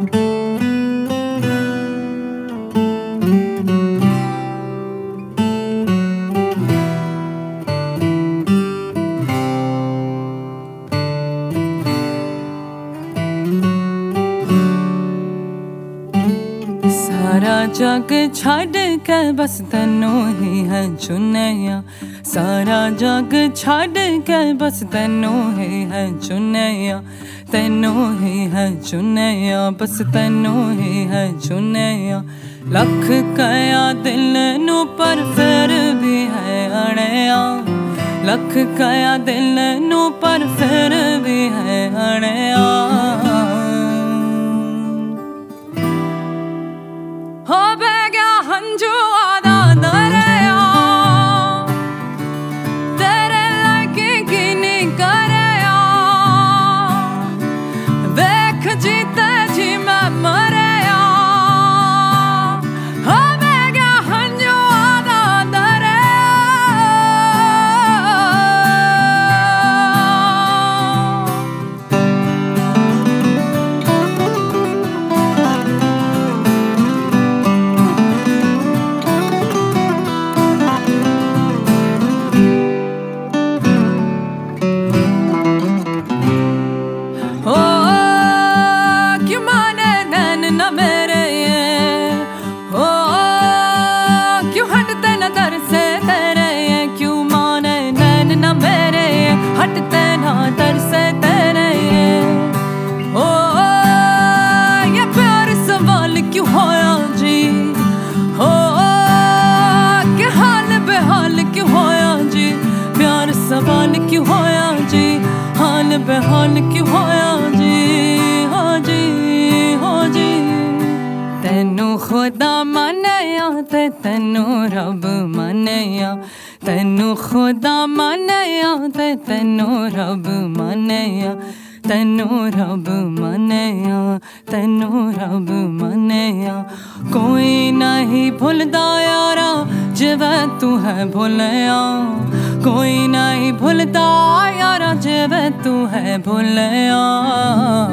सारा जग छड़ के बस तैनू ही है चुनिया, सारा जग छड़ के बस तैनू ही है चुनिया, तैनू ही है चुनिया, बस तैनू ही है चुनिया। लख कया दिल नू पर फिर भी है अड़िया, लख कया दिल नू पर फिर भी है अड़िया। हो बह गया हंजू आदा दरिया, तेरे लागे की नहीं करया, देख जीते जी मैं मरया। हो बह गया हंजू आदा दरिया। हटते ना दर से तेरे ओ ये प्यार सवाल क्यों होया जी, हो के हाल बेहाल क्यों होया जी, प्यार सवाल क्यों होया जी, हाल बेहाल क्यों होया जी। हो जी हो जी, तैनू खुदा मनेया ते तैनू रब मनेया, तैनू खुदा मनेया ते तैनू रब मनेया, तैनू रब मनेया, तैनू रब मनेया। कोई नहीं भुलदा यारा जिवे तू है भुलया, कोई नहीं भुलदा यारा जिवे तू है भुलया।